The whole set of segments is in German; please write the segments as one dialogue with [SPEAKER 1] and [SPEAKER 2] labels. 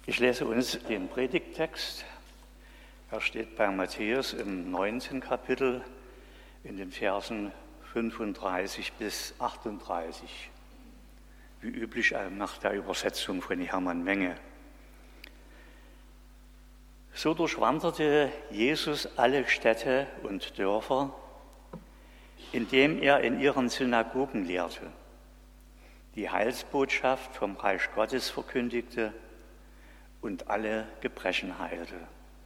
[SPEAKER 1] Ich lese uns den Predigttext. Er steht bei Matthäus im 19. Kapitel in den Versen 35 bis 38, wie üblich nach der Übersetzung von Hermann Menge. So durchwanderte Jesus alle Städte und Dörfer, indem er in ihren Synagogen lehrte, die Heilsbotschaft vom Reich Gottes verkündigte und alle Gebrechen heilte.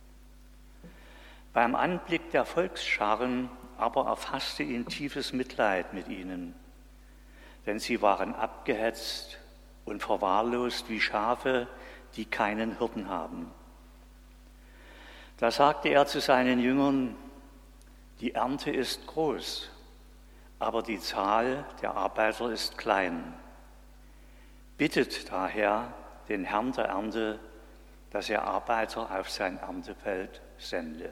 [SPEAKER 1] Beim Anblick der Volksscharen aber erfasste ihn tiefes Mitleid mit ihnen, denn sie waren abgehetzt und verwahrlost wie Schafe, die keinen Hirten haben. Da sagte er zu seinen Jüngern: Die Ernte ist groß, aber die Zahl der Arbeiter ist klein. Bittet daher den Herrn der Ernte, dass er Arbeiter auf sein Erntefeld sende.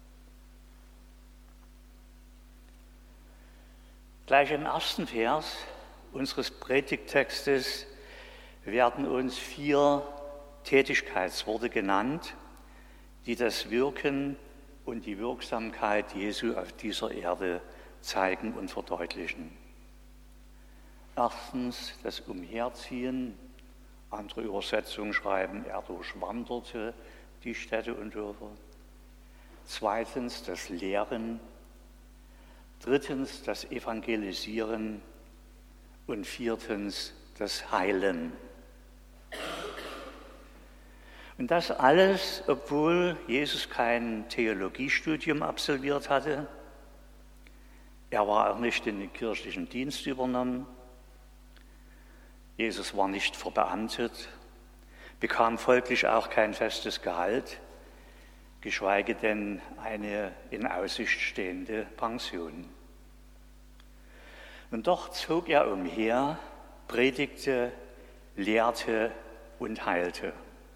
[SPEAKER 1] Gleich im ersten Vers unseres Predigttextes werden uns 4 Tätigkeitsworte genannt, die das Wirken und die Wirksamkeit Jesu auf dieser Erde zeigen und verdeutlichen. Erstens das Umherziehen. Andere Übersetzungen schreiben, er durchwanderte die Städte und Dörfer. Zweitens das Lehren. Drittens das Evangelisieren. Und viertens das Heilen. Und das alles, obwohl Jesus kein Theologiestudium absolviert hatte. Er war auch nicht in den kirchlichen Dienst übernommen. Jesus war nicht verbeamtet, bekam folglich auch kein festes Gehalt, geschweige denn eine in Aussicht stehende Pension. Und doch zog er umher, predigte, lehrte und heilte.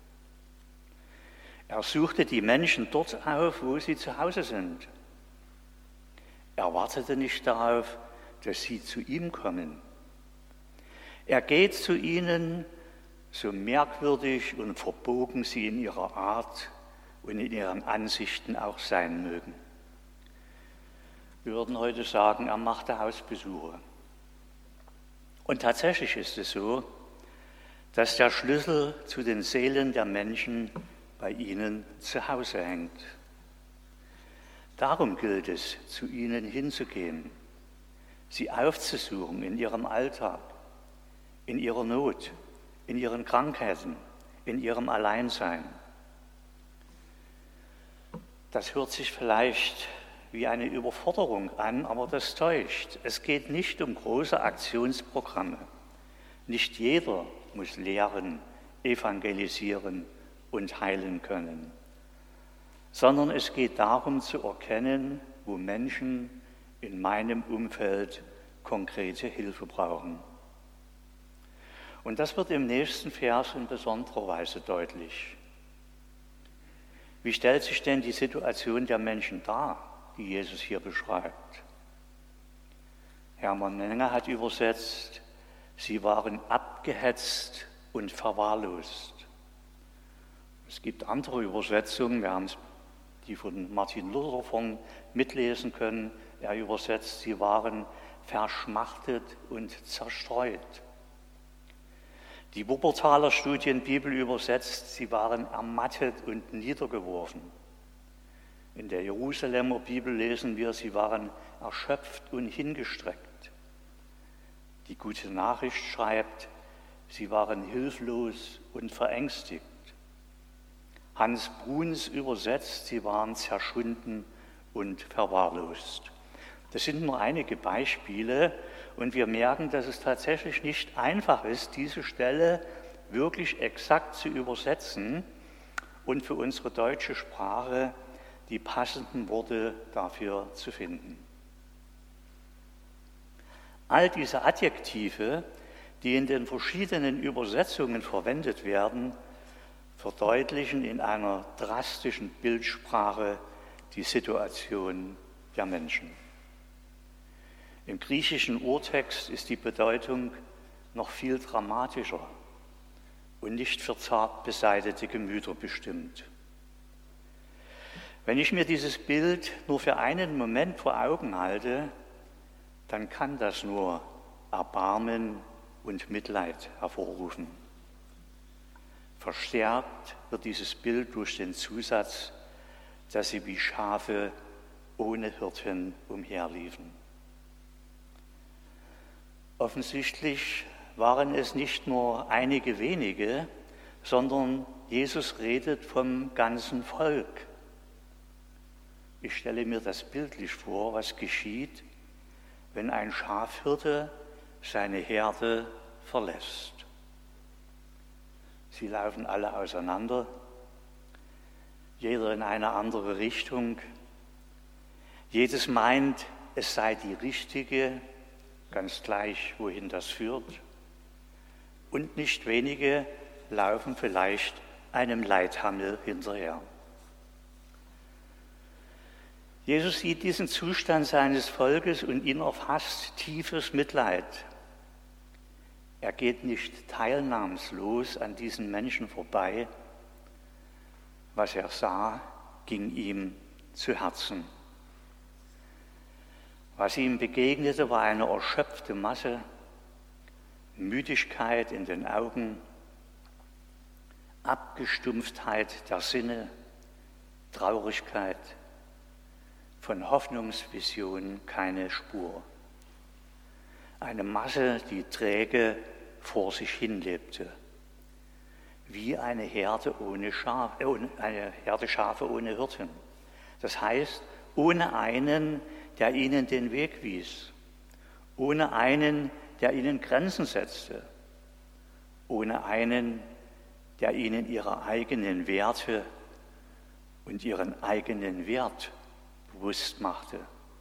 [SPEAKER 1] Er suchte die Menschen dort auf, wo sie zu Hause sind. Er wartete nicht darauf, dass sie zu ihm kommen. Er geht zu ihnen, so merkwürdig und verbogen sie in ihrer Art und in ihren Ansichten auch sein mögen. Wir würden heute sagen, er machte Hausbesuche. Und tatsächlich ist es so, dass der Schlüssel zu den Seelen der Menschen bei ihnen zu Hause hängt. Darum gilt es, zu ihnen hinzugehen, sie aufzusuchen in ihrem Alltag, in ihrer Not, in ihren Krankheiten, in ihrem Alleinsein. Das hört sich vielleicht wie eine Überforderung an, aber das täuscht. Es geht nicht um große Aktionsprogramme. Nicht jeder muss lehren, evangelisieren und heilen können, sondern es geht darum zu erkennen, wo Menschen in meinem Umfeld konkrete Hilfe brauchen. Und das wird im nächsten Vers in besonderer Weise deutlich. Wie stellt sich denn die Situation der Menschen dar, die Jesus hier beschreibt? Hermann Menge hat übersetzt, sie waren abgehetzt und verwahrlost. Es gibt andere Übersetzungen, wir haben die von Martin Luther von mitlesen können. Er übersetzt, sie waren verschmachtet und zerstreut. Die Wuppertaler Studienbibel übersetzt, sie waren ermattet und niedergeworfen. In der Jerusalemer Bibel lesen wir, sie waren erschöpft und hingestreckt. Die Gute Nachricht schreibt, sie waren hilflos und verängstigt. Hans Bruns übersetzt, sie waren zerschunden und verwahrlost. Das sind nur einige Beispiele. Und wir merken, dass es tatsächlich nicht einfach ist, diese Stelle wirklich exakt zu übersetzen und für unsere deutsche Sprache die passenden Worte dafür zu finden. All diese Adjektive, die in den verschiedenen Übersetzungen verwendet werden, verdeutlichen in einer drastischen Bildsprache die Situation der Menschen. Im griechischen Urtext ist die Bedeutung noch viel dramatischer. und nicht für zart beseitete Gemüter bestimmt. Wenn ich mir dieses Bild nur für einen Moment vor Augen halte, dann kann das nur Erbarmen und Mitleid hervorrufen. Verstärkt wird dieses Bild durch den Zusatz, dass sie wie Schafe ohne Hirten umherliefen. Offensichtlich waren es nicht nur einige wenige, sondern Jesus redet vom ganzen Volk. Ich stelle mir das bildlich vor, was geschieht, wenn ein Schafhirte seine Herde verlässt. Sie laufen alle auseinander, jeder in eine andere Richtung. Jedes meint, es sei die richtige, ganz gleich, wohin das führt. Und nicht wenige laufen vielleicht einem Leithammel hinterher. Jesus sieht diesen Zustand seines Volkes und ihn erfasst tiefes Mitleid. Er geht nicht teilnahmslos an diesen Menschen vorbei. Was er sah, ging ihm zu Herzen. Was ihm begegnete, war eine erschöpfte Masse, Müdigkeit in den Augen, Abgestumpftheit der Sinne, Traurigkeit, von Hoffnungsvision keine Spur. Eine Masse, die träge vor sich hin lebte, wie eine Herde Schafe ohne Hirten. Das heißt, ohne einen, der ihnen den Weg wies, ohne einen, der ihnen Grenzen setzte, ohne einen, der ihnen ihre eigenen Werte und ihren eigenen Wert bewusst machte.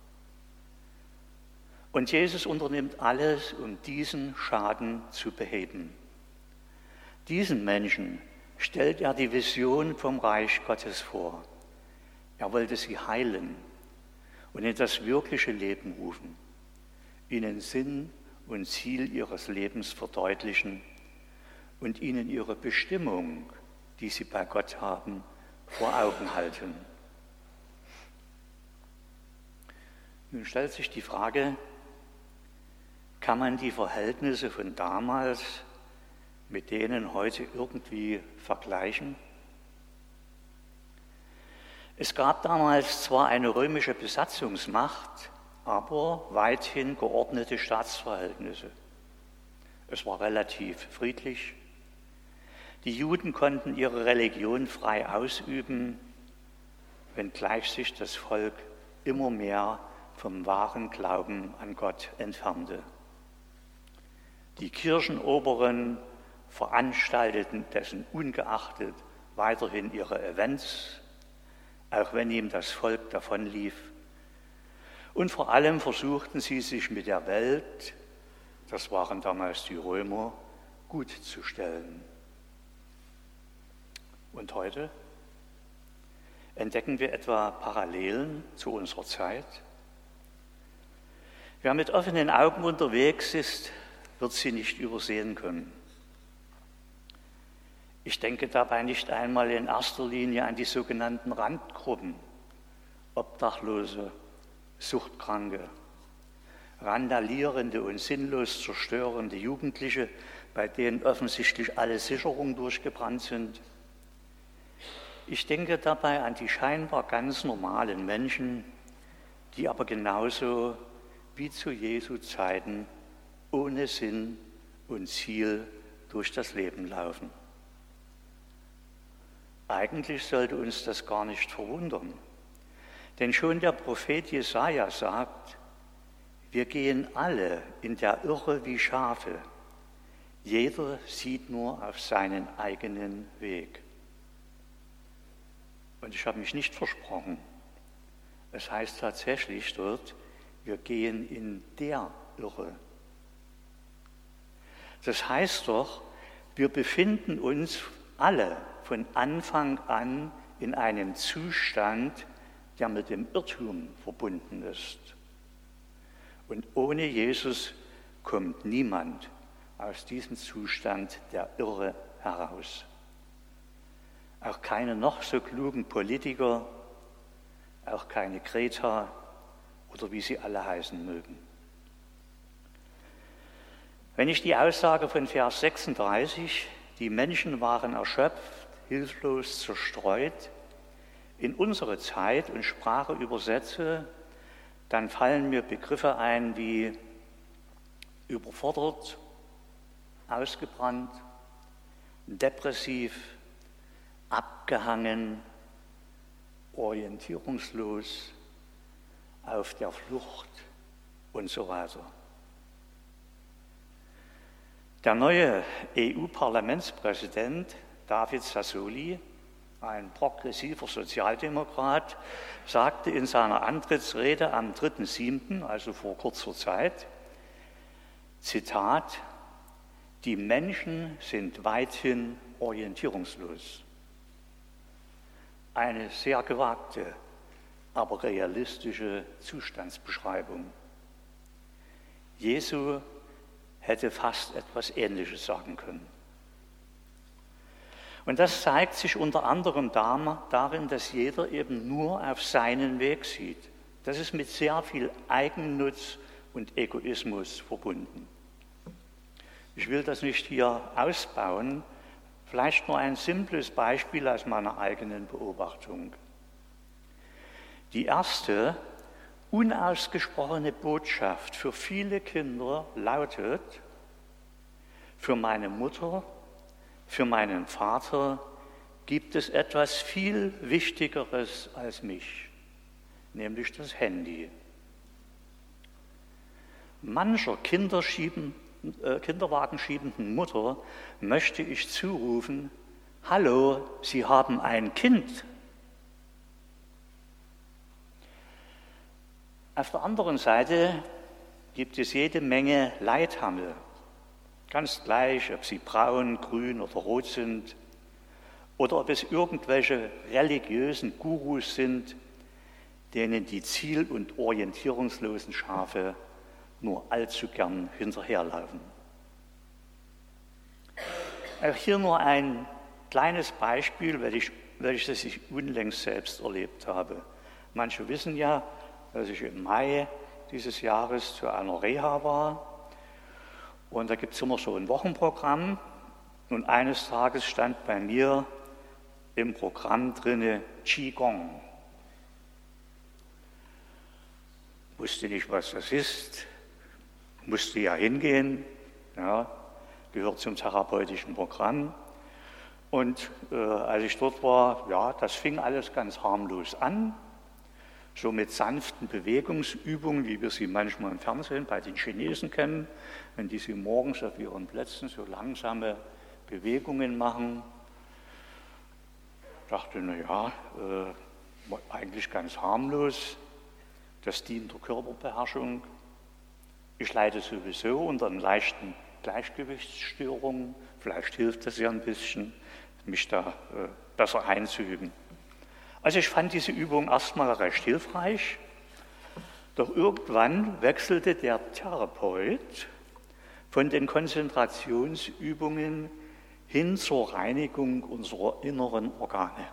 [SPEAKER 1] Und Jesus unternimmt alles, um diesen Schaden zu beheben. Diesen Menschen stellt er die Vision vom Reich Gottes vor. Er wollte sie heilen und in das wirkliche Leben rufen, ihnen Sinn und Ziel ihres Lebens verdeutlichen und ihnen ihre Bestimmung, die sie bei Gott haben, vor Augen halten. Nun stellt sich die Frage, kann man die Verhältnisse von damals mit denen heute irgendwie vergleichen? Es gab damals zwar eine römische Besatzungsmacht, aber weithin geordnete Staatsverhältnisse. Es war relativ friedlich. Die Juden konnten ihre Religion frei ausüben, wenngleich sich das Volk immer mehr vom wahren Glauben an Gott entfernte. Die Kirchenoberen veranstalteten dessen ungeachtet weiterhin ihre Events, auch wenn ihm das Volk davonlief. Und vor allem versuchten sie sich mit der Welt, das waren damals die Römer, gut zu stellen. Und heute entdecken wir etwa Parallelen zu unserer Zeit. Wer mit offenen Augen unterwegs ist, wird sie nicht übersehen können. Ich denke dabei nicht einmal in erster Linie an die sogenannten Randgruppen, Obdachlose, Suchtkranke, randalierende und sinnlos zerstörende Jugendliche, bei denen offensichtlich alle Sicherungen durchgebrannt sind. Ich denke dabei an die scheinbar ganz normalen Menschen, die aber genauso wie zu Jesu Zeiten ohne Sinn und Ziel durch das Leben laufen. Eigentlich sollte uns das gar nicht verwundern, denn schon der Prophet Jesaja sagt, wir gehen alle in der Irre wie Schafe, jeder sieht nur auf seinen eigenen Weg. Und ich habe mich nicht versprochen, es heißt tatsächlich dort, wir gehen in der Irre. Das heißt doch, wir befinden uns alle von Anfang an in einem Zustand, der mit dem Irrtum verbunden ist. Und ohne Jesus kommt niemand aus diesem Zustand der Irre heraus. Auch keine noch so klugen Politiker, auch keine Greta oder wie sie alle heißen mögen. Wenn ich die Aussage von Vers 36, die Menschen waren erschöpft, hilflos, zerstreut, in unsere Zeit und Sprache übersetze, dann fallen mir Begriffe ein wie überfordert, ausgebrannt, depressiv, abgehangen, orientierungslos, auf der Flucht und so weiter. Der neue EU-Parlamentspräsident David Sassoli, ein progressiver Sozialdemokrat, sagte in seiner Antrittsrede am 3.7., also vor kurzer Zeit, Zitat, die Menschen sind weithin orientierungslos. Eine sehr gewagte, aber realistische Zustandsbeschreibung. Jesu hätte fast etwas Ähnliches sagen können. Und das zeigt sich unter anderem darin, dass jeder eben nur auf seinen Weg sieht. Das ist mit sehr viel Eigennutz und Egoismus verbunden. Ich will das nicht hier ausbauen, vielleicht nur ein simples Beispiel aus meiner eigenen Beobachtung. Die erste unausgesprochene Botschaft für viele Kinder lautet: Für meine Mutter, für meinen Vater gibt es etwas viel Wichtigeres als mich, nämlich das Handy. Mancher Kinderwagen schiebenden Mutter möchte ich zurufen: Hallo, Sie haben ein Kind. Auf der anderen Seite gibt es jede Menge Leithammel, ganz gleich, ob sie braun, grün oder rot sind oder ob es irgendwelche religiösen Gurus sind, denen die ziel- und orientierungslosen Schafe nur allzu gern hinterherlaufen. Auch hier nur ein kleines Beispiel, welches ich unlängst selbst erlebt habe. Manche wissen ja, dass ich im Mai dieses Jahres zu einer Reha war. Und da gibt es immer so ein Wochenprogramm. Und eines Tages stand bei mir im Programm drinne Qigong. Wusste nicht, was das ist, musste ja hingehen, ja, gehört zum therapeutischen Programm. Und als ich dort war, ja, das fing alles ganz harmlos an. So mit sanften Bewegungsübungen, wie wir sie manchmal im Fernsehen bei den Chinesen kennen, wenn die sie morgens auf ihren Plätzen so langsame Bewegungen machen. Ich dachte, naja, eigentlich ganz harmlos, das dient der Körperbeherrschung. Ich leide sowieso unter einer leichten Gleichgewichtsstörung, vielleicht hilft das ja ein bisschen, mich da besser einzuüben. Also ich fand diese Übung erstmal recht hilfreich, doch irgendwann wechselte der Therapeut von den Konzentrationsübungen hin zur Reinigung unserer inneren Organe.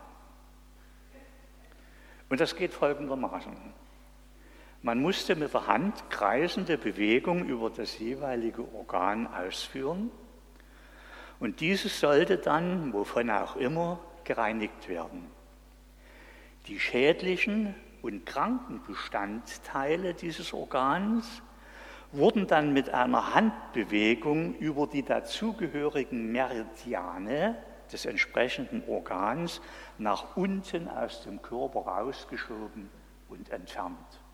[SPEAKER 1] Und das geht folgendermaßen. Man musste mit der Hand kreisende Bewegungen über das jeweilige Organ ausführen und dieses sollte dann, wovon auch immer, gereinigt werden. Die schädlichen und kranken Bestandteile dieses Organs wurden dann mit einer Handbewegung über die dazugehörigen Meridiane des entsprechenden Organs nach unten aus dem Körper rausgeschoben und entfernt.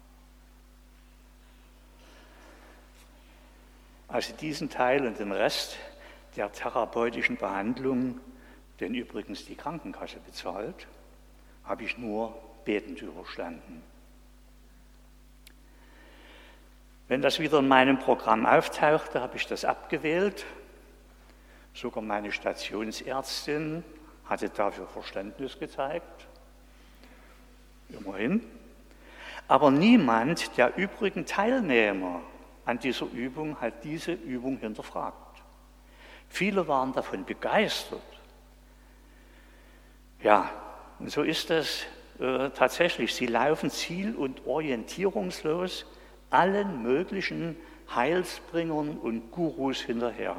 [SPEAKER 1] Also diesen Teil und den Rest der therapeutischen Behandlung, den übrigens die Krankenkasse bezahlt, habe ich nur betend überstanden. Wenn das wieder in meinem Programm auftauchte, habe ich das abgewählt. Sogar meine Stationsärztin hatte dafür Verständnis gezeigt. Immerhin. Aber niemand der übrigen Teilnehmer an dieser Übung hat diese Übung hinterfragt. Viele waren davon begeistert. Ja, und so ist es tatsächlich. Sie laufen ziel- und orientierungslos allen möglichen Heilsbringern und Gurus hinterher.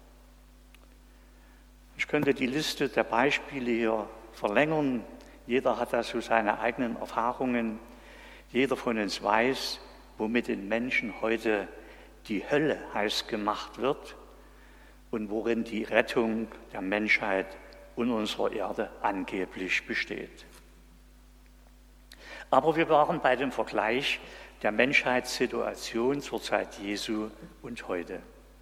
[SPEAKER 1] Ich könnte die Liste der Beispiele hier verlängern. Jeder hat da so seine eigenen Erfahrungen. Jeder von uns weiß, womit den Menschen heute die Hölle heiß gemacht wird und worin die Rettung der Menschheit und unserer Erde angeblich besteht. Aber wir waren bei dem Vergleich der Menschheitssituation zur Zeit Jesu und heute.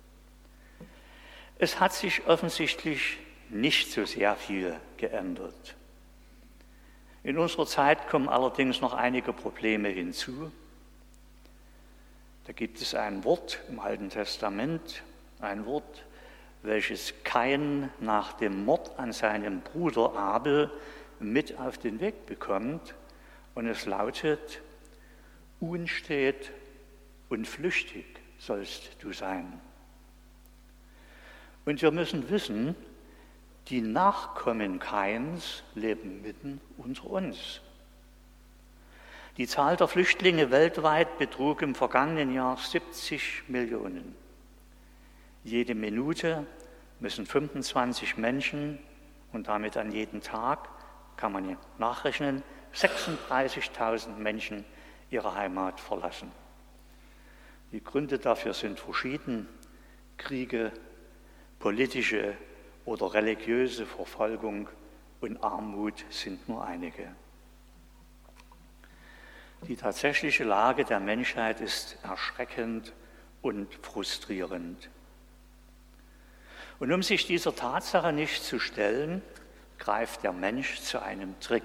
[SPEAKER 1] Es hat sich offensichtlich nicht so sehr viel geändert. In unserer Zeit kommen allerdings noch einige Probleme hinzu. Da gibt es ein Wort im Alten Testament, ein Wort, welches Kain nach dem Mord an seinem Bruder Abel mit auf den Weg bekommt. Und es lautet: Unstet und flüchtig sollst du sein. Und wir müssen wissen, die Nachkommen Kains leben mitten unter uns. Die Zahl der Flüchtlinge weltweit betrug im vergangenen Jahr 70 Millionen. Jede Minute müssen 25 Menschen, und damit an jedem Tag, kann man ja nachrechnen, 36.000 Menschen ihre Heimat verlassen. Die Gründe dafür sind verschieden: Kriege, politische oder religiöse Verfolgung und Armut sind nur einige. Die tatsächliche Lage der Menschheit ist erschreckend und frustrierend. Und um sich dieser Tatsache nicht zu stellen, greift der Mensch zu einem Trick.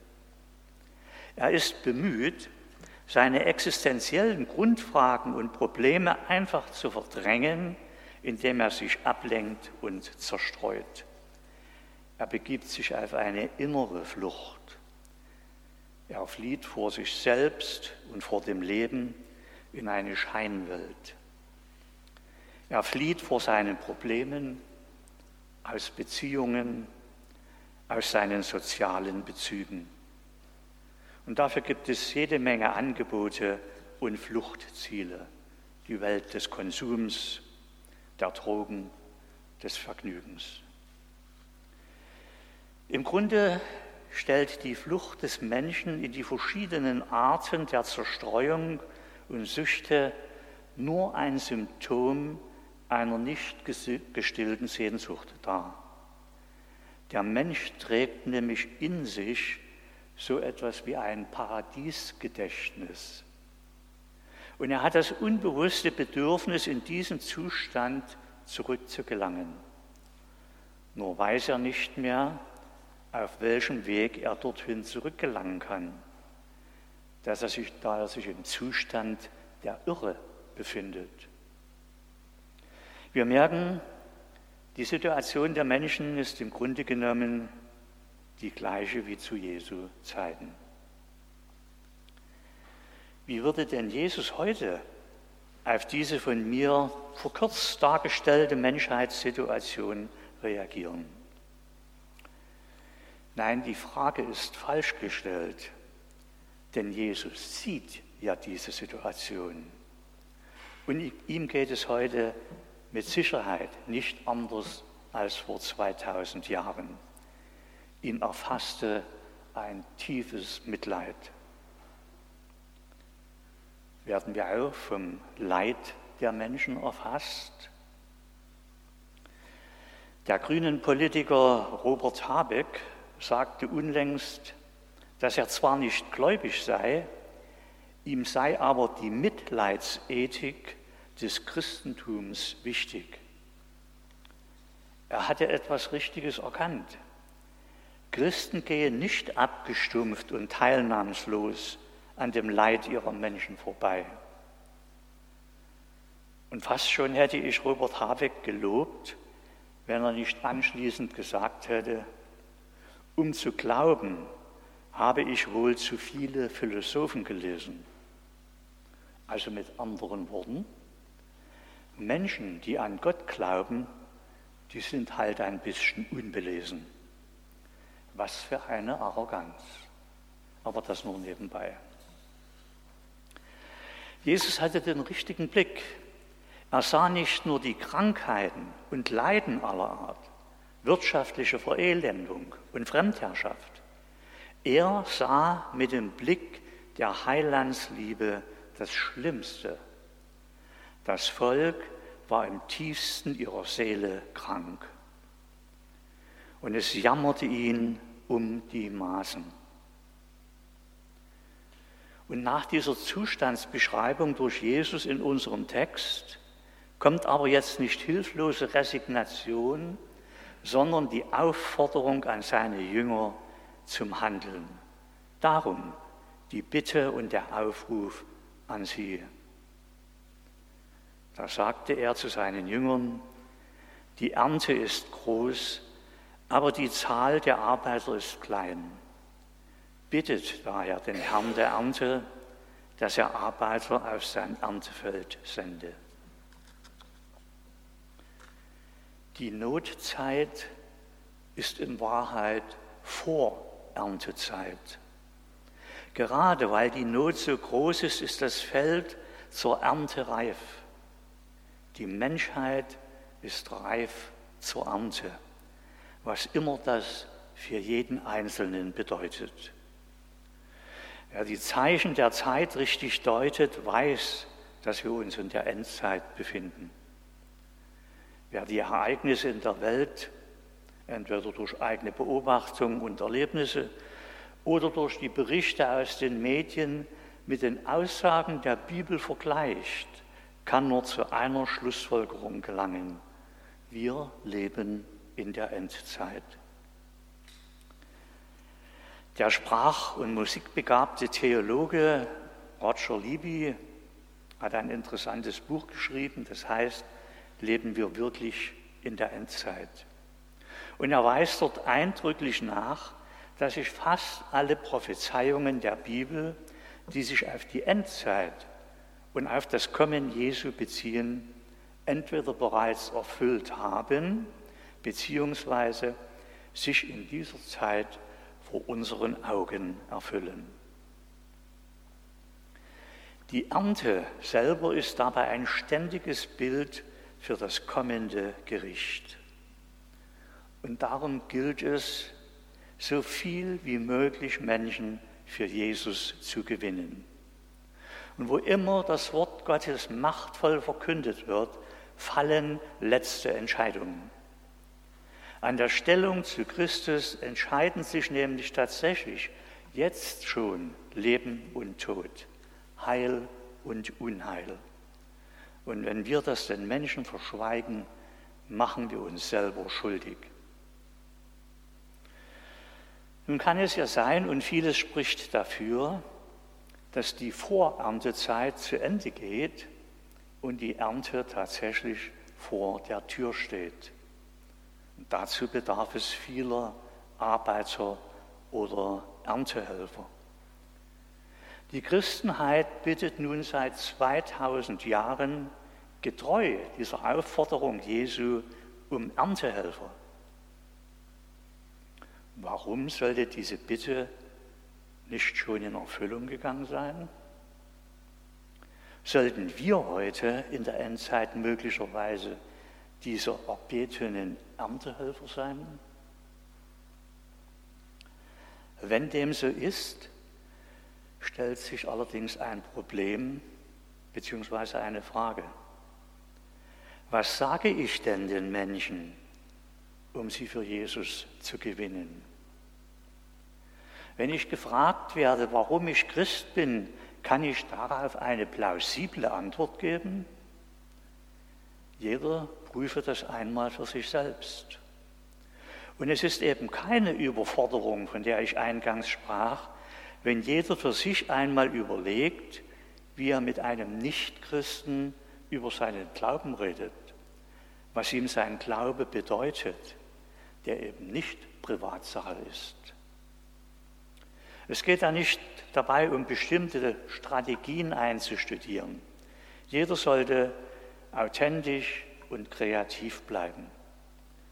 [SPEAKER 1] Er ist bemüht, seine existenziellen Grundfragen und Probleme einfach zu verdrängen, indem er sich ablenkt und zerstreut. Er begibt sich auf eine innere Flucht. Er flieht vor sich selbst und vor dem Leben in eine Scheinwelt. Er flieht vor seinen Problemen, aus Beziehungen, aus seinen sozialen Bezügen. Und dafür gibt es jede Menge Angebote und Fluchtziele. Die Welt des Konsums, der Drogen, des Vergnügens. Im Grunde stellt die Flucht des Menschen in die verschiedenen Arten der Zerstreuung und Süchte nur ein Symptom einer nicht gestillten Sehnsucht dar. Der Mensch trägt nämlich in sich so etwas wie ein Paradiesgedächtnis. Und er hat das unbewusste Bedürfnis, in diesen Zustand zurückzugelangen. Nur weiß er nicht mehr, auf welchem Weg er dorthin zurückgelangen kann, da er sich im Zustand der Irre befindet. Wir merken, die Situation der Menschen ist im Grunde genommen die gleiche wie zu Jesu Zeiten. Wie würde denn Jesus heute auf diese von mir verkürzt dargestellte Menschheitssituation reagieren? Nein, die Frage ist falsch gestellt, denn Jesus sieht ja diese Situation. Und ihm geht es heute mit Sicherheit nicht anders als vor 2000 Jahren. Ihn erfasste ein tiefes Mitleid. Werden wir auch vom Leid der Menschen erfasst? Der grünen Politiker Robert Habeck sagte unlängst, dass er zwar nicht gläubig sei, ihm sei aber die Mitleidsethik des Christentums wichtig. Er hatte etwas Richtiges erkannt. Christen gehen nicht abgestumpft und teilnahmslos an dem Leid ihrer Menschen vorbei. Und fast schon hätte ich Robert Habeck gelobt, wenn er nicht anschließend gesagt hätte: Um zu glauben, habe ich wohl zu viele Philosophen gelesen. Also mit anderen Worten, Menschen, die an Gott glauben, die sind halt ein bisschen unbelesen. Was für eine Arroganz. Aber das nur nebenbei. Jesus hatte den richtigen Blick. Er sah nicht nur die Krankheiten und Leiden aller Art, wirtschaftliche Verelendung und Fremdherrschaft. Er sah mit dem Blick der Heilandsliebe das Schlimmste. Das Volk war im tiefsten ihrer Seele krank. Und es jammerte ihn um die Maßen. Und nach dieser Zustandsbeschreibung durch Jesus in unserem Text kommt aber jetzt nicht hilflose Resignation, sondern die Aufforderung an seine Jünger zum Handeln. Darum die Bitte und der Aufruf an sie. Da sagte er zu seinen Jüngern: Die Ernte ist groß, aber die Zahl der Arbeiter ist klein. Bittet daher den Herrn der Ernte, dass er Arbeiter auf sein Erntefeld sende. Die Notzeit ist in Wahrheit Vorerntezeit. Gerade weil die Not so groß ist, ist das Feld zur Ernte reif. Die Menschheit ist reif zur Ernte, was immer das für jeden Einzelnen bedeutet. Wer die Zeichen der Zeit richtig deutet, weiß, dass wir uns in der Endzeit befinden. Wer die Ereignisse in der Welt, entweder durch eigene Beobachtungen und Erlebnisse oder durch die Berichte aus den Medien mit den Aussagen der Bibel vergleicht, kann nur zu einer Schlussfolgerung gelangen: Wir leben in der Endzeit. Der sprach- und musikbegabte Theologe Roger Libby hat ein interessantes Buch geschrieben, das heißt: Leben wir wirklich in der Endzeit? Und er weist dort eindrücklich nach, dass sich fast alle Prophezeiungen der Bibel, die sich auf die Endzeit und auf das Kommen Jesu beziehen, entweder bereits erfüllt haben, beziehungsweise sich in dieser Zeit vor unseren Augen erfüllen. Die Ernte selber ist dabei ein ständiges Bild für das kommende Gericht. Und darum gilt es, so viel wie möglich Menschen für Jesus zu gewinnen. Und wo immer das Wort Gottes machtvoll verkündet wird, fallen letzte Entscheidungen. An der Stellung zu Christus entscheiden sich nämlich tatsächlich jetzt schon Leben und Tod, Heil und Unheil. Und wenn wir das den Menschen verschweigen, machen wir uns selber schuldig. Nun kann es ja sein, und vieles spricht dafür, dass die Voreerntezeit zu Ende geht und die Ernte tatsächlich vor der Tür steht. Und dazu bedarf es vieler Arbeiter oder Erntehelfer. Die Christenheit bittet nun seit 2000 Jahren getreu dieser Aufforderung Jesu um Erntehelfer. Warum sollte diese Bitte nicht schon in Erfüllung gegangen sein? Sollten wir heute in der Endzeit möglicherweise diese erbetenen Erntehelfer sein? Wenn dem so ist, stellt sich allerdings ein Problem bzw. eine Frage. Was sage ich denn den Menschen, um sie für Jesus zu gewinnen? Wenn ich gefragt werde, warum ich Christ bin, kann ich darauf eine plausible Antwort geben? Jeder prüfe das einmal für sich selbst. Und es ist eben keine Überforderung, von der ich eingangs sprach, wenn jeder für sich einmal überlegt, wie er mit einem Nichtchristen über seinen Glauben redet, was ihm sein Glaube bedeutet, der eben nicht Privatsache ist. Es geht da nicht dabei, um bestimmte Strategien einzustudieren. Jeder sollte authentisch und kreativ bleiben.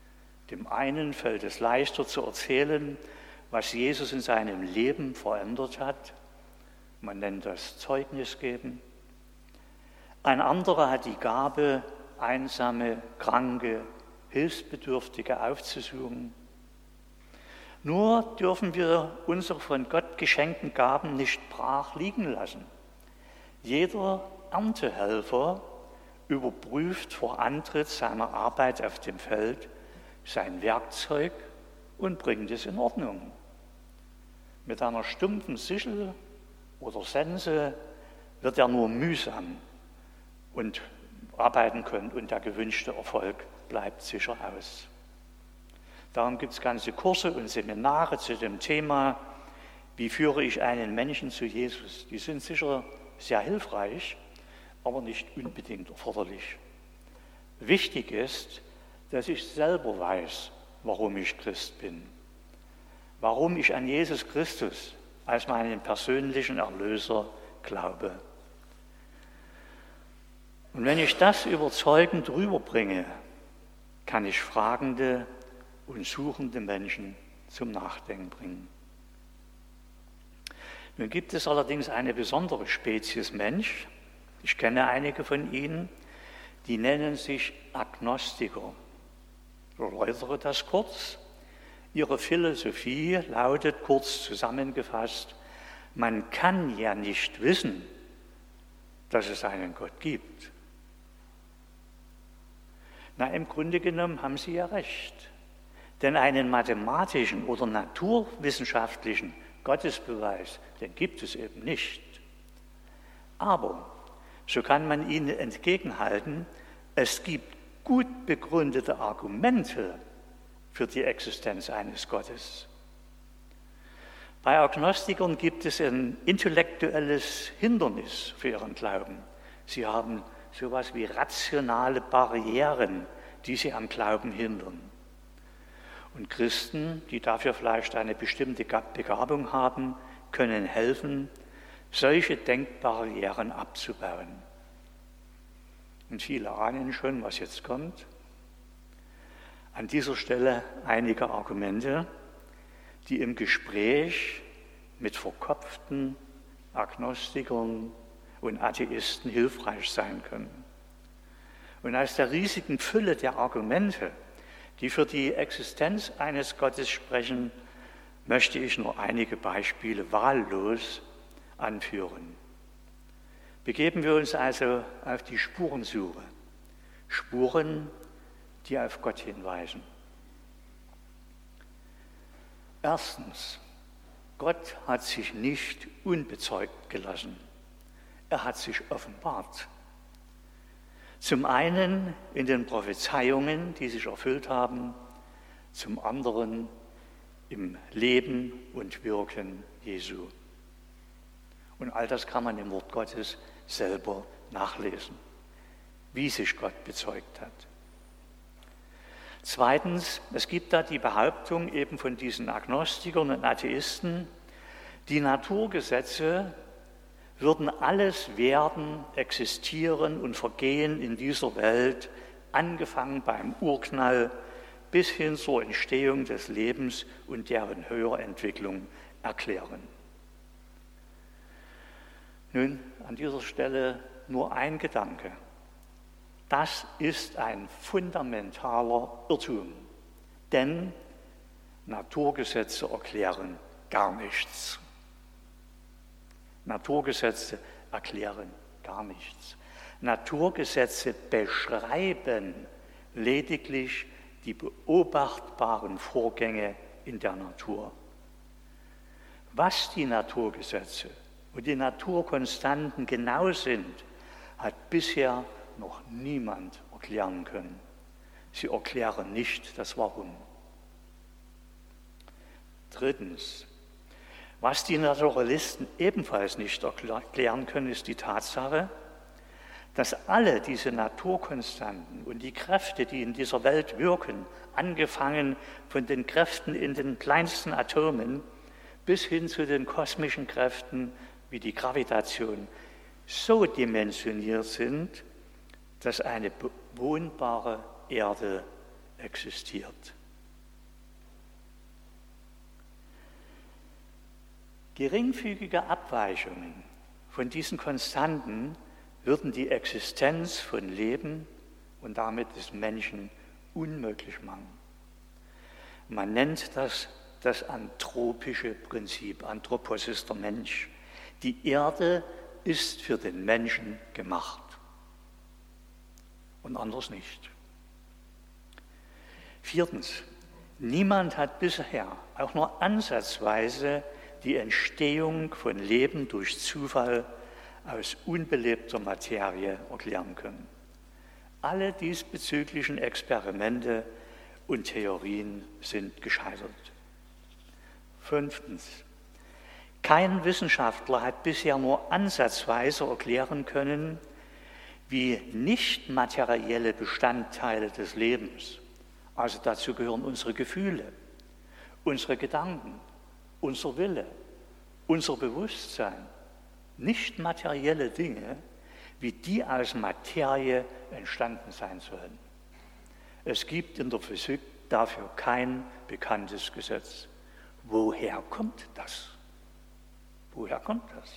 [SPEAKER 1] Dem einen fällt es leichter zu erzählen, was Jesus in seinem Leben verändert hat. Man nennt das Zeugnis geben. Ein anderer hat die Gabe, einsame, kranke, Hilfsbedürftige aufzusuchen. Nur dürfen wir unsere von Gott geschenkten Gaben nicht brach liegen lassen. Jeder Erntehelfer überprüft vor Antritt seiner Arbeit auf dem Feld sein Werkzeug und bringt es in Ordnung. Mit einer stumpfen Sichel oder Sense wird er nur mühsam und arbeiten können und der gewünschte Erfolg bleibt sicher aus. Darum gibt es ganze Kurse und Seminare zu dem Thema, wie führe ich einen Menschen zu Jesus. Die sind sicher sehr hilfreich, aber nicht unbedingt erforderlich. Wichtig ist, dass ich selber weiß, warum ich Christ bin, warum ich an Jesus Christus als meinen persönlichen Erlöser glaube. Und wenn ich das überzeugend rüberbringe, kann ich fragende und suchende Menschen zum Nachdenken bringen. Nun gibt es allerdings eine besondere Spezies Mensch, ich kenne einige von ihnen, die nennen sich Agnostiker. Ich erläutere das kurz. Ihre Philosophie lautet kurz zusammengefasst, man kann ja nicht wissen, dass es einen Gott gibt. Na, im Grunde genommen haben Sie ja recht. Denn einen mathematischen oder naturwissenschaftlichen Gottesbeweis, den gibt es eben nicht. Aber so kann man ihnen entgegenhalten, es gibt gut begründete Argumente für die Existenz eines Gottes. Bei Agnostikern gibt es ein intellektuelles Hindernis für ihren Glauben. Sie haben so etwas wie rationale Barrieren, die sie am Glauben hindern. Und Christen, die dafür vielleicht eine bestimmte Begabung haben, können helfen, solche Denkbarrieren abzubauen. Und viele ahnen schon, was jetzt kommt. An dieser Stelle einige Argumente, die im Gespräch mit verkopften Agnostikern und Atheisten hilfreich sein können. Und aus der riesigen Fülle der Argumente, die für die Existenz eines Gottes sprechen, möchte ich nur einige Beispiele wahllos anführen. Begeben wir uns also auf die Spurensuche. Spuren, die auf Gott hinweisen. Erstens, Gott hat sich nicht unbezeugt gelassen. Er hat sich offenbart. Zum einen in den Prophezeiungen, die sich erfüllt haben, zum anderen im Leben und Wirken Jesu. Und all das kann man im Wort Gottes selber nachlesen, wie sich Gott bezeugt hat. Zweitens, es gibt da die Behauptung eben von diesen Agnostikern und Atheisten, die Naturgesetze würden alles werden, existieren und vergehen in dieser Welt, angefangen beim Urknall bis hin zur Entstehung des Lebens und deren Höherentwicklung erklären. Nun, an dieser Stelle nur ein Gedanke. Das ist ein fundamentaler Irrtum, denn Naturgesetze erklären gar nichts. Naturgesetze erklären gar nichts. Naturgesetze beschreiben lediglich die beobachtbaren Vorgänge in der Natur. Was die Naturgesetze und die Naturkonstanten genau sind, hat bisher noch niemand erklären können. Sie erklären nicht das Warum. Drittens, was die Naturalisten ebenfalls nicht erklären können, ist die Tatsache, dass alle diese Naturkonstanten und die Kräfte, die in dieser Welt wirken, angefangen von den Kräften in den kleinsten Atomen bis hin zu den kosmischen Kräften wie die Gravitation, so dimensioniert sind, dass eine bewohnbare Erde existiert. Geringfügige Abweichungen von diesen Konstanten würden die Existenz von Leben und damit des Menschen unmöglich machen. Man nennt das anthropische Prinzip. Anthropos ist der Mensch. Die Erde ist für den Menschen gemacht und anders nicht. Viertens, niemand hat bisher auch nur ansatzweise die Entstehung von Leben durch Zufall aus unbelebter Materie erklären können. Alle diesbezüglichen Experimente und Theorien sind gescheitert. Fünftens, kein Wissenschaftler hat bisher nur ansatzweise erklären können, wie nicht materielle Bestandteile des Lebens, also dazu gehören unsere Gefühle, unsere Gedanken, unser Wille, unser Bewusstsein, nicht materielle Dinge, wie die aus Materie entstanden sein sollen. Es gibt in der Physik dafür kein bekanntes Gesetz. Woher kommt das? Woher kommt das?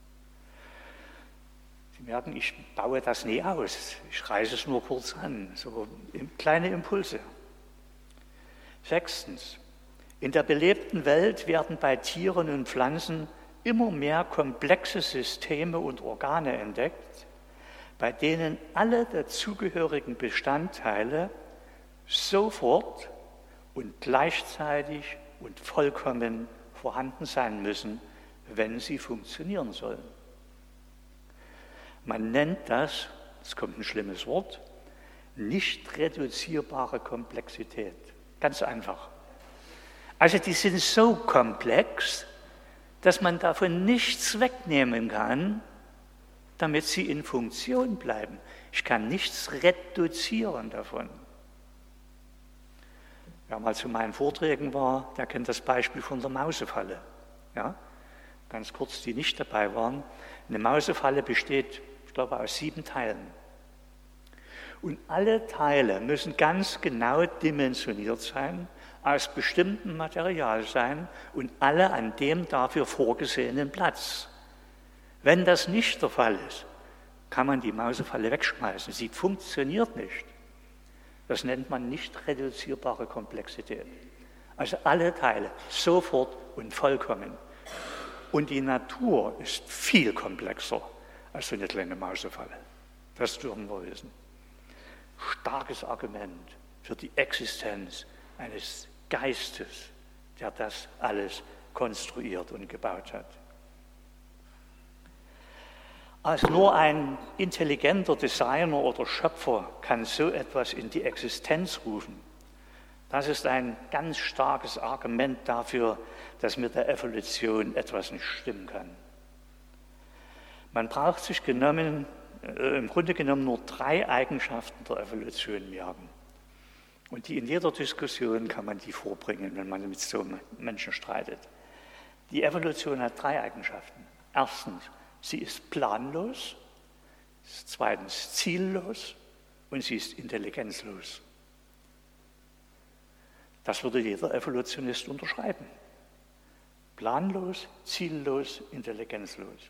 [SPEAKER 1] Sie merken, ich baue das nie aus. Ich reiße es nur kurz an, so kleine Impulse. Sechstens, in der belebten Welt werden bei Tieren und Pflanzen immer mehr komplexe Systeme und Organe entdeckt, bei denen alle dazugehörigen Bestandteile sofort und gleichzeitig und vollkommen vorhanden sein müssen, wenn sie funktionieren sollen. Man nennt das, es kommt ein schlimmes Wort, nicht reduzierbare Komplexität. Ganz einfach. Also die sind so komplex, dass man davon nichts wegnehmen kann, damit sie in Funktion bleiben. Ich kann nichts reduzieren davon. Wer mal zu meinen Vorträgen war, der kennt das Beispiel von der Mausefalle. Ja? Ganz kurz, die nicht dabei waren. Eine Mausefalle besteht, ich glaube, aus 7 Teilen. Und alle Teile müssen ganz genau dimensioniert sein, aus bestimmtem Material sein und alle an dem dafür vorgesehenen Platz. Wenn das nicht der Fall ist, kann man die Mausefalle wegschmeißen. Sie funktioniert nicht. Das nennt man nicht reduzierbare Komplexität. Also alle Teile, sofort und vollkommen. Und die Natur ist viel komplexer als so eine kleine Mausefalle. Das dürfen wir wissen. Starkes Argument für die Existenz eines Geistes, der das alles konstruiert und gebaut hat. Als nur ein intelligenter Designer oder Schöpfer kann so etwas in die Existenz rufen. Das ist ein ganz starkes Argument dafür, dass mit der Evolution etwas nicht stimmen kann. Man braucht sich im Grunde genommen nur 3 Eigenschaften der Evolution merken. Und die in jeder Diskussion kann man die vorbringen, wenn man mit so einem Menschen streitet. Die Evolution hat 3 Eigenschaften. Erstens, sie ist planlos. Zweitens, ziellos. Und sie ist intelligenzlos. Das würde jeder Evolutionist unterschreiben. Planlos, ziellos, intelligenzlos.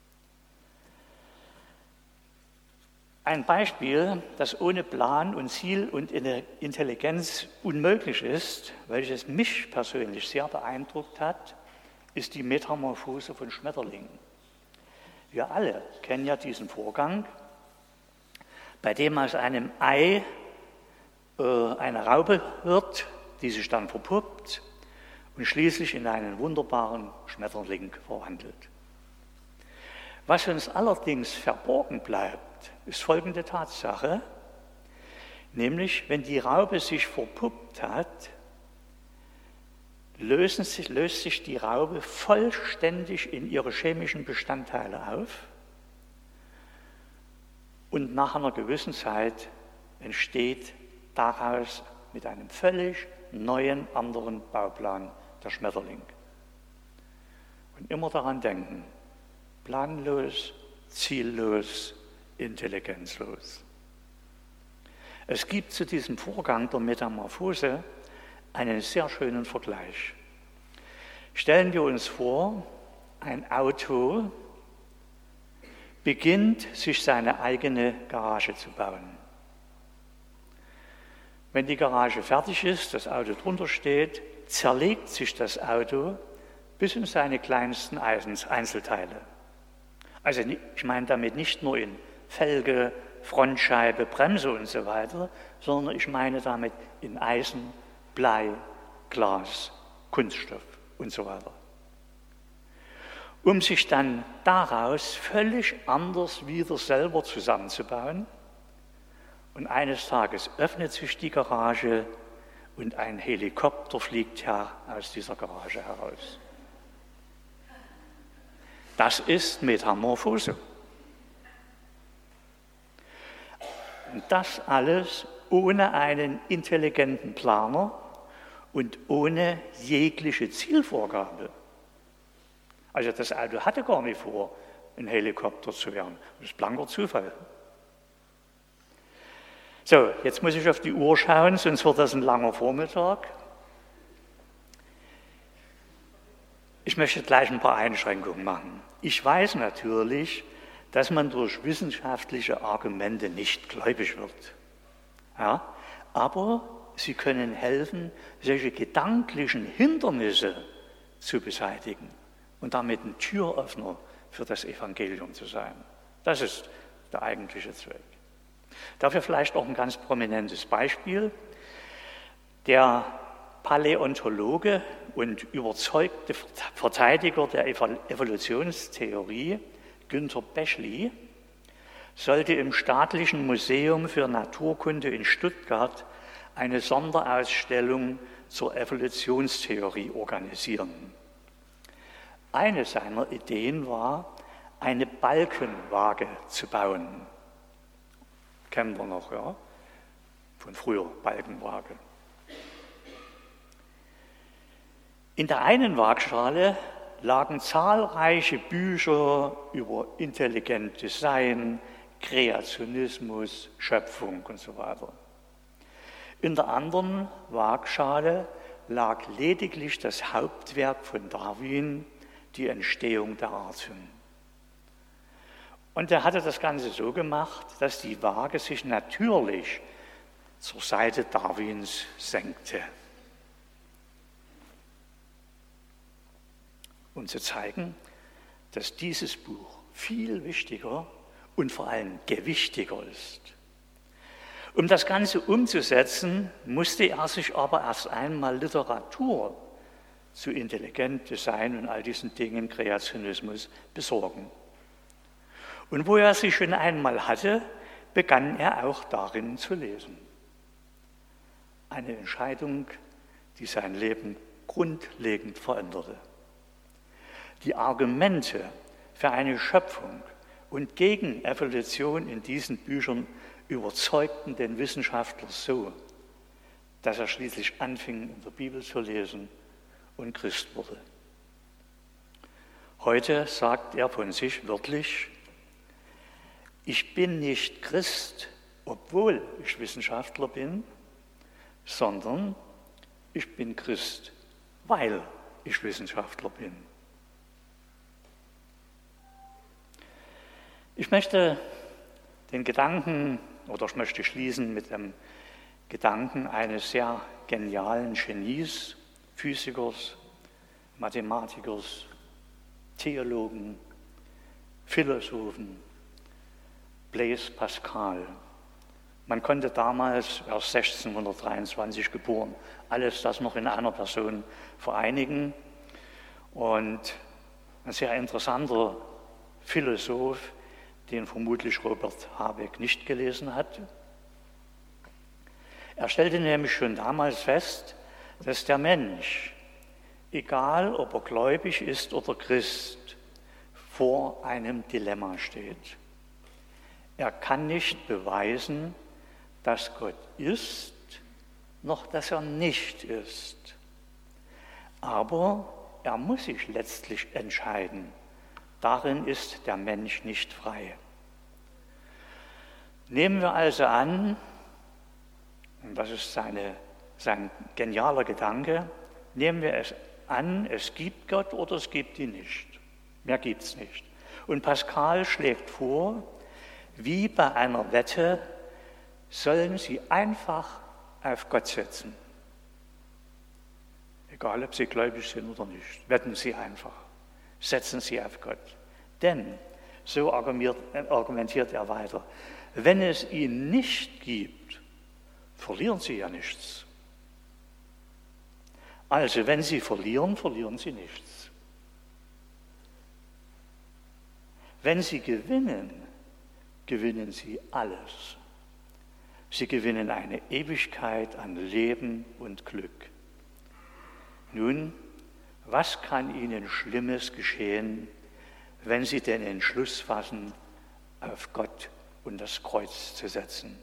[SPEAKER 1] Ein Beispiel, das ohne Plan und Ziel und Intelligenz unmöglich ist, welches mich persönlich sehr beeindruckt hat, ist die Metamorphose von Schmetterlingen. Wir alle kennen ja diesen Vorgang, bei dem aus einem Ei eine Raupe wird, die sich dann verpuppt und schließlich in einen wunderbaren Schmetterling verwandelt. Was uns allerdings verborgen bleibt, ist folgende Tatsache, nämlich wenn die Raupe sich verpuppt hat, löst sich die Raupe vollständig in ihre chemischen Bestandteile auf und nach einer gewissen Zeit entsteht daraus mit einem völlig neuen, anderen Bauplan der Schmetterling. Und immer daran denken, planlos, ziellos, intelligenzlos. Es gibt zu diesem Vorgang der Metamorphose einen sehr schönen Vergleich. Stellen wir uns vor, ein Auto beginnt, sich seine eigene Garage zu bauen. Wenn die Garage fertig ist, das Auto drunter steht, zerlegt sich das Auto bis in seine kleinsten Einzelteile. Also ich meine damit nicht nur in Felge, Frontscheibe, Bremse und so weiter, sondern ich meine damit in Eisen, Blei, Glas, Kunststoff und so weiter. Um sich dann daraus völlig anders wieder selber zusammenzubauen. Und eines Tages öffnet sich die Garage und ein Helikopter fliegt aus dieser Garage heraus. Das ist Metamorphose. Und das alles ohne einen intelligenten Planer und ohne jegliche Zielvorgabe. Also das Auto hatte gar nicht vor, ein Helikopter zu werden. Das ist blanker Zufall. So, jetzt muss ich auf die Uhr schauen, sonst wird das ein langer Vormittag. Ich möchte gleich ein paar Einschränkungen machen. Ich weiß natürlich, dass man durch wissenschaftliche Argumente nicht gläubig wird. Ja, aber sie können helfen, solche gedanklichen Hindernisse zu beseitigen und damit ein Türöffner für das Evangelium zu sein. Das ist der eigentliche Zweck. Dafür vielleicht auch ein ganz prominentes Beispiel. Der Paläontologe und überzeugte Verteidiger der Evolutionstheorie Günter Bechly sollte im Staatlichen Museum für Naturkunde in Stuttgart eine Sonderausstellung zur Evolutionstheorie organisieren. Eine seiner Ideen war, eine Balkenwaage zu bauen. Kennen wir noch, ja? Von früher, Balkenwaage. In der einen Waagschale lagen zahlreiche Bücher über Intelligent Design, Kreationismus, Schöpfung und so weiter. In der anderen Waagschale lag lediglich das Hauptwerk von Darwin, die Entstehung der Arten. Und er hatte das Ganze so gemacht, dass die Waage sich natürlich zur Seite Darwins senkte. Um zu zeigen, dass dieses Buch viel wichtiger und vor allem gewichtiger ist. Um das Ganze umzusetzen, musste er sich aber erst einmal Literatur zu Intelligent Design und all diesen Dingen, Kreationismus, besorgen. Und wo er sie schon einmal hatte, begann er auch darin zu lesen. Eine Entscheidung, die sein Leben grundlegend veränderte. Die Argumente für eine Schöpfung und gegen Evolution in diesen Büchern überzeugten den Wissenschaftler so, dass er schließlich anfing, in der Bibel zu lesen und Christ wurde. Heute sagt er von sich wörtlich: Ich bin nicht Christ, obwohl ich Wissenschaftler bin, sondern ich bin Christ, weil ich Wissenschaftler bin. Ich möchte den Gedanken, oder ich möchte schließen mit dem Gedanken eines sehr genialen Genies, Physikers, Mathematikers, Theologen, Philosophen, Blaise Pascal. Man konnte damals, er ist 1623 geboren, alles das noch in einer Person vereinigen. Und ein sehr interessanter Philosoph, den vermutlich Robert Habeck nicht gelesen hat. Er stellte nämlich schon damals fest, dass der Mensch, egal ob er gläubig ist oder Christ, vor einem Dilemma steht. Er kann nicht beweisen, dass Gott ist, noch dass er nicht ist. Aber er muss sich letztlich entscheiden. Darin ist der Mensch nicht frei. Nehmen wir also an, und das ist sein genialer Gedanke, nehmen wir es an, es gibt Gott oder es gibt ihn nicht. Mehr gibt es nicht. Und Pascal schlägt vor, wie bei einer Wette sollen Sie einfach auf Gott setzen. Egal, ob Sie gläubig sind oder nicht, wetten Sie einfach. Setzen Sie auf Gott. Denn, so argumentiert er weiter, wenn es ihn nicht gibt, verlieren Sie ja nichts. Also, wenn Sie verlieren, verlieren Sie nichts. Wenn Sie gewinnen, gewinnen Sie alles. Sie gewinnen eine Ewigkeit an Leben und Glück. Nun, was kann Ihnen Schlimmes geschehen, wenn Sie den Entschluss fassen, auf Gott und das Kreuz zu setzen?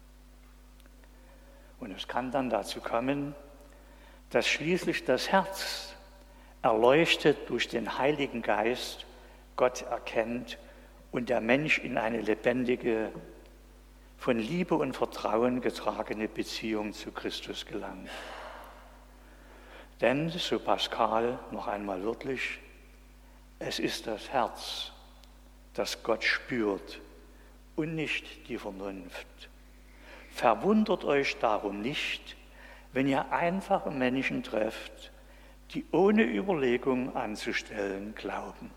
[SPEAKER 1] Und es kann dann dazu kommen, dass schließlich das Herz, erleuchtet durch den Heiligen Geist, Gott erkennt und der Mensch in eine lebendige, von Liebe und Vertrauen getragene Beziehung zu Christus gelangt. Denn, so Pascal noch einmal wörtlich, es ist das Herz, das Gott spürt und nicht die Vernunft. Verwundert euch darum nicht, wenn ihr einfache Menschen trefft, die ohne Überlegung anzustellen glauben.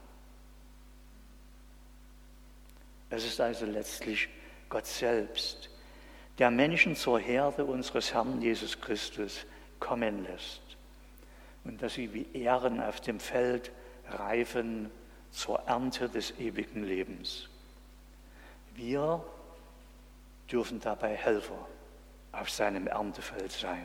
[SPEAKER 1] Es ist also letztlich Gott selbst, der Menschen zur Herde unseres Herrn Jesus Christus kommen lässt und dass sie wie Ähren auf dem Feld reifen zur Ernte des ewigen Lebens. Wir dürfen dabei Helfer auf seinem Erntefeld sein.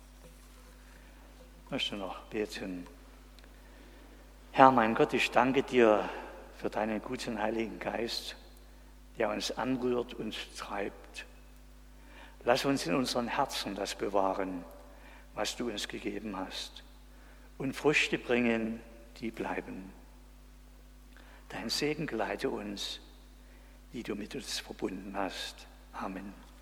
[SPEAKER 1] Ich möchte noch beten. Herr, mein Gott, ich danke dir für deinen guten Heiligen Geist, der uns anrührt und treibt. Lass uns in unseren Herzen das bewahren, was du uns gegeben hast, und Früchte bringen, die bleiben. Dein Segen geleite uns, die du mit uns verbunden hast. Amen.